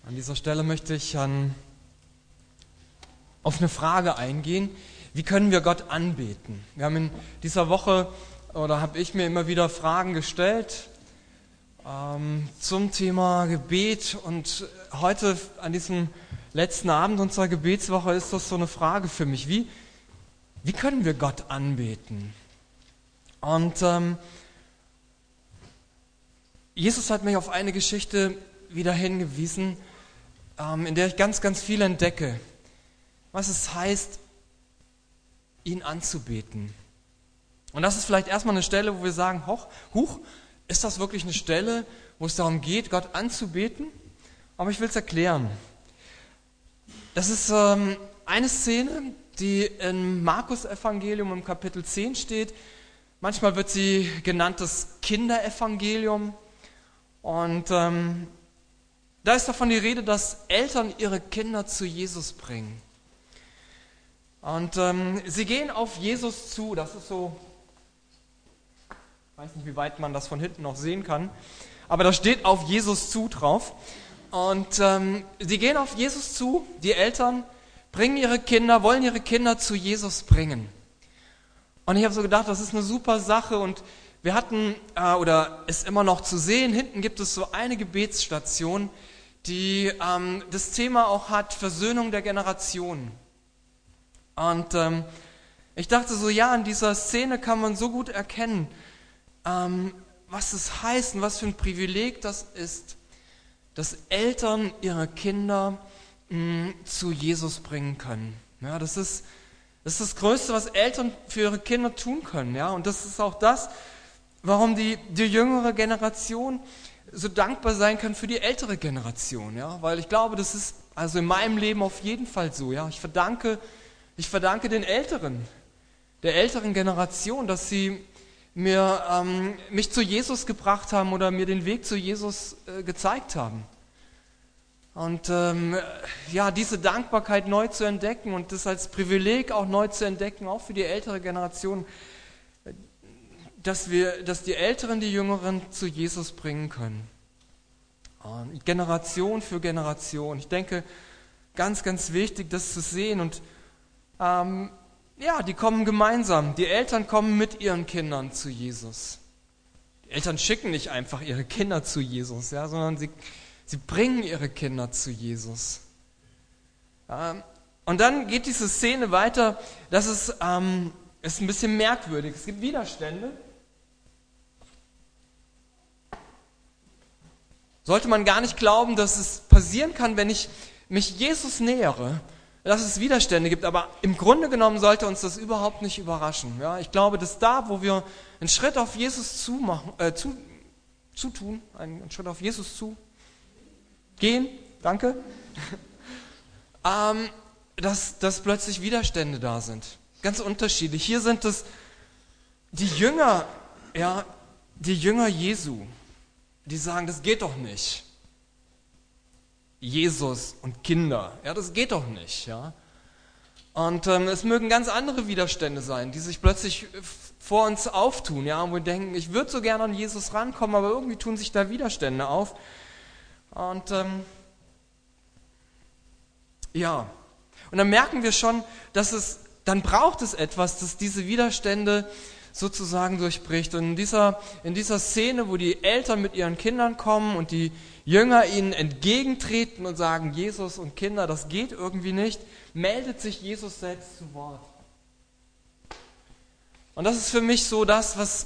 An dieser Stelle möchte ich auf eine Frage eingehen. Wie können wir Gott anbeten? Wir haben in dieser Woche, oder habe ich mir immer wieder Fragen gestellt zum Thema Gebet. Und heute, an diesem letzten Abend unserer Gebetswoche, ist das so eine Frage für mich. Wie können wir Gott anbeten? Und Jesus hat mich auf eine Geschichte wieder hingewiesen, in der ich ganz, ganz viel entdecke, was es heißt, ihn anzubeten. Und das ist vielleicht erstmal eine Stelle, wo wir sagen, huch, ist das wirklich eine Stelle, wo es darum geht, Gott anzubeten? Aber ich will es erklären. Das ist eine Szene, die im Markus-Evangelium im Kapitel 10 steht. Manchmal wird sie genannt das Kinderevangelium. Und da ist davon die Rede, dass Eltern ihre Kinder zu Jesus bringen. Und sie gehen auf Jesus zu. Das ist so, ich weiß nicht, wie weit man das von hinten noch sehen kann, aber da steht auf Jesus zu drauf. Und sie gehen auf Jesus zu, die Eltern wollen ihre Kinder zu Jesus bringen. Und ich habe so gedacht, das ist eine super Sache. Und wir hatten, oder ist immer noch zu sehen, hinten gibt es so eine Gebetsstation, die das Thema auch hat, Versöhnung der Generationen. Und ich dachte so, ja, in dieser Szene kann man so gut erkennen, was es heißt und was für ein Privileg das ist, dass Eltern ihre Kinder zu Jesus bringen können. Ja, das ist das Größte, was Eltern für ihre Kinder tun können. Ja, und das ist auch das, warum die jüngere Generation so dankbar sein kann für die ältere Generation. Ja, weil ich glaube, das ist also in meinem Leben auf jeden Fall so. Ja, ich verdanke den der älteren Generation, dass sie mich zu Jesus gebracht haben oder mir den Weg zu Jesus gezeigt haben. Und diese Dankbarkeit neu zu entdecken und das als Privileg auch neu zu entdecken, auch für die ältere Generation, dass die Älteren die Jüngeren zu Jesus bringen können. Generation für Generation. Ich denke, ganz, ganz wichtig, das zu sehen. Und die kommen gemeinsam. Die Eltern kommen mit ihren Kindern zu Jesus. Die Eltern schicken nicht einfach ihre Kinder zu Jesus, ja, sondern sie bringen ihre Kinder zu Jesus. Und dann geht diese Szene weiter, das ist ein bisschen merkwürdig. Es gibt Widerstände. Sollte man gar nicht glauben, dass es passieren kann, wenn ich mich Jesus nähere, dass es Widerstände gibt, aber im Grunde genommen sollte uns das überhaupt nicht überraschen. Ja, ich glaube, dass da, wo wir einen Schritt auf Jesus einen Schritt auf Jesus zugehen, danke, dass plötzlich Widerstände da sind. Ganz unterschiedlich. Hier sind es die Jünger Jesu, die sagen, das geht doch nicht. Jesus und Kinder, ja, das geht doch nicht. Ja. Und es mögen ganz andere Widerstände sein, die sich plötzlich vor uns auftun, ja, und wir denken, ich würde so gerne an Jesus rankommen, aber irgendwie tun sich da Widerstände auf. Und und dann merken wir schon, dann braucht es etwas, das diese Widerstände sozusagen durchbricht. Und in dieser Szene, wo die Eltern mit ihren Kindern kommen und die Jünger ihnen entgegentreten und sagen, Jesus und Kinder, das geht irgendwie nicht, meldet sich Jesus selbst zu Wort. Und das ist für mich so das, was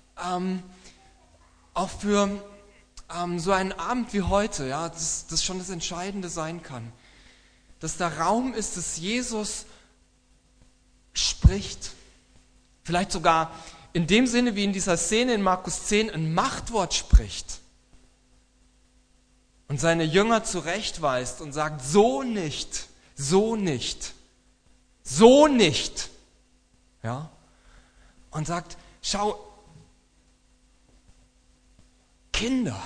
auch für so einen Abend wie heute, ja, das schon das Entscheidende sein kann. Dass da Raum ist, dass Jesus spricht. Vielleicht sogar in dem Sinne, wie in dieser Szene in Markus 10 ein Machtwort spricht. Und seine Jünger zurechtweist und sagt, so nicht, so nicht, so nicht. Ja? Und sagt, schau, Kinder,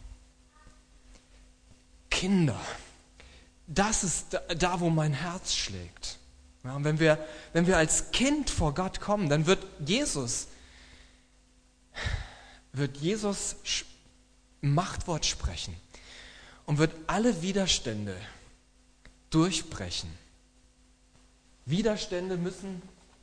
das ist da, wo mein Herz schlägt. Ja, und wenn wir als Kind vor Gott kommen, dann wird Jesus Machtwort sprechen. und wird alle Widerstände durchbrechen. Widerstände müssen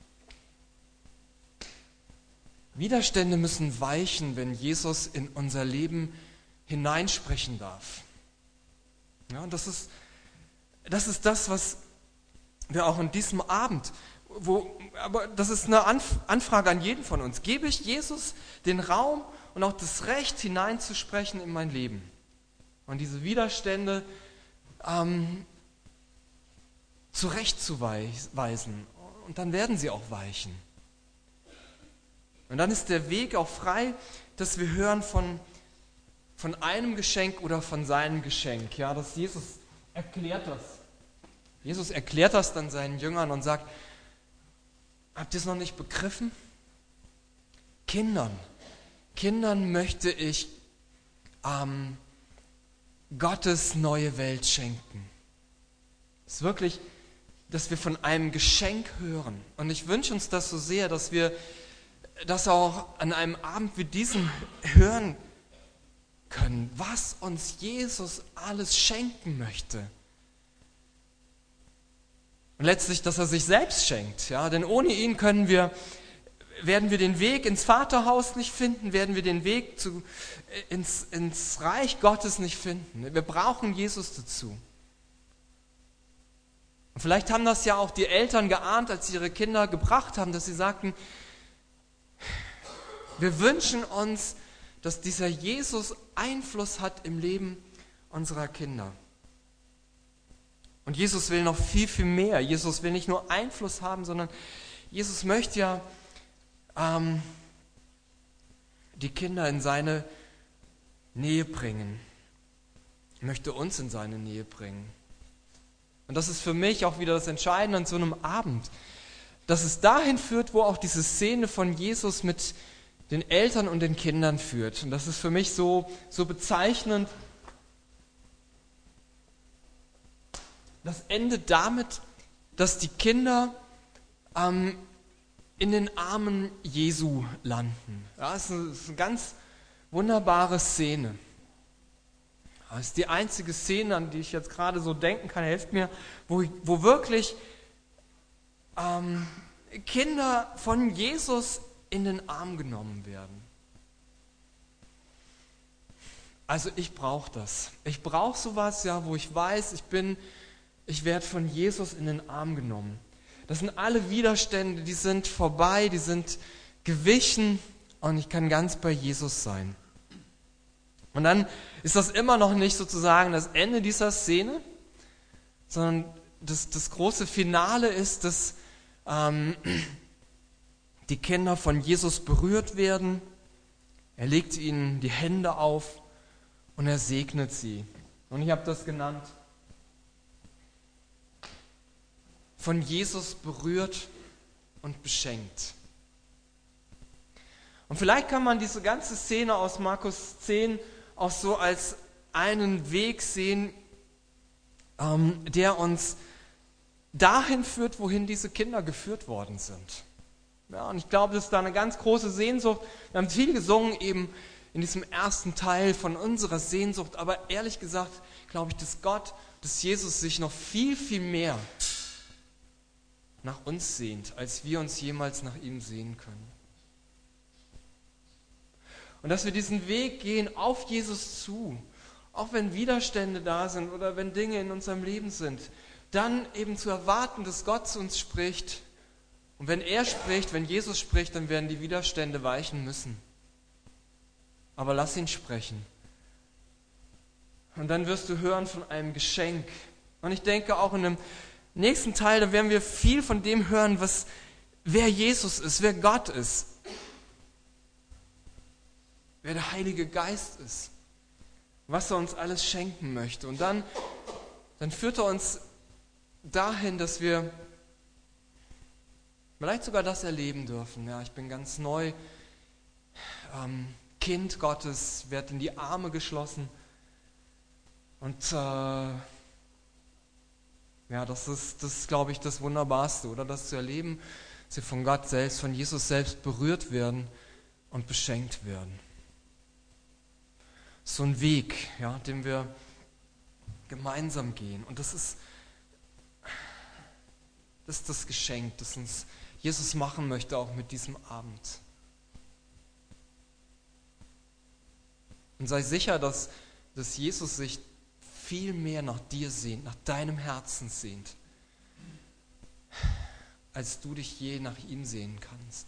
weichen, wenn Jesus in unser Leben hineinsprechen darf. Ja, und das ist das, was wir auch in diesem Abend, aber das ist eine Anfrage an jeden von uns. Gebe ich Jesus den Raum und auch das Recht, hineinzusprechen in mein Leben und diese Widerstände zurechtzuweisen, und dann werden sie auch weichen. Und dann ist der Weg auch frei, dass wir hören von einem Geschenk oder von seinem Geschenk. Ja, dass Jesus erklärt das. Jesus erklärt das dann seinen Jüngern und sagt, habt ihr es noch nicht begriffen? Kindern möchte ich Gottes neue Welt schenken. Es ist wirklich, dass wir von einem Geschenk hören. Und ich wünsche uns das so sehr, dass wir das auch an einem Abend wie diesem hören können, was uns Jesus alles schenken möchte. Und letztlich, dass er sich selbst schenkt. Ja? Denn ohne ihn werden wir den Weg ins Vaterhaus nicht finden, werden wir den Weg ins Reich Gottes nicht finden. Wir brauchen Jesus dazu. Und vielleicht haben das ja auch die Eltern geahnt, als sie ihre Kinder gebracht haben, dass sie sagten, wir wünschen uns, dass dieser Jesus Einfluss hat im Leben unserer Kinder. Und Jesus will noch viel, viel mehr. Jesus will nicht nur Einfluss haben, sondern Jesus möchte ja die Kinder in seine Nähe bringen. Er möchte uns in seine Nähe bringen. Und das ist für mich auch wieder das Entscheidende an so einem Abend, dass es dahin führt, wo auch diese Szene von Jesus mit den Eltern und den Kindern führt. Und das ist für mich so bezeichnend. Das endet damit, dass die Kinder in den Armen Jesu landen. Ja, das ist eine ganz wunderbare Szene. Das ist die einzige Szene, an die ich jetzt gerade so denken kann, helft mir, wo wirklich Kinder von Jesus in den Arm genommen werden. Also ich brauche das. Ich brauche sowas, ja, wo ich weiß, ich werde von Jesus in den Arm genommen. Das sind alle Widerstände, die sind vorbei, die sind gewichen und ich kann ganz bei Jesus sein. Und dann ist das immer noch nicht sozusagen das Ende dieser Szene, sondern das große Finale ist, dass die Kinder von Jesus berührt werden. Er legt ihnen die Hände auf und er segnet sie. Und ich habe das genannt, von Jesus berührt und beschenkt. Und vielleicht kann man diese ganze Szene aus Markus 10 auch so als einen Weg sehen, der uns dahin führt, wohin diese Kinder geführt worden sind. Ja, und ich glaube, das ist da eine ganz große Sehnsucht. Wir haben viel gesungen eben in diesem ersten Teil von unserer Sehnsucht, aber ehrlich gesagt glaube ich, dass Jesus sich noch viel, viel mehr nach uns sehnt, als wir uns jemals nach ihm sehen können. Und dass wir diesen Weg gehen auf Jesus zu, auch wenn Widerstände da sind oder wenn Dinge in unserem Leben sind, dann eben zu erwarten, dass Gott zu uns spricht. Und wenn er spricht, wenn Jesus spricht, dann werden die Widerstände weichen müssen. Aber lass ihn sprechen. Und dann wirst du hören von einem Geschenk. Und ich denke auch in dem nächsten Teil, da werden wir viel von dem hören, wer Jesus ist, wer Gott ist. Wer der Heilige Geist ist, was er uns alles schenken möchte. Und dann führt er uns dahin, dass wir vielleicht sogar das erleben dürfen. Ja, ich bin ganz neu, Kind Gottes, werde in die Arme geschlossen. Und das ist, glaube ich, das Wunderbarste, oder das zu erleben, dass wir von Gott selbst, von Jesus selbst berührt werden und beschenkt werden. So ein Weg, ja, den wir gemeinsam gehen. Und das ist das Geschenk, das uns Jesus machen möchte, auch mit diesem Abend. Und sei sicher, dass Jesus sich viel mehr nach dir sehnt, nach deinem Herzen sehnt, als du dich je nach ihm sehen kannst.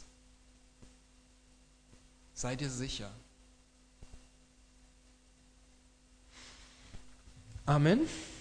Sei dir sicher. Amen.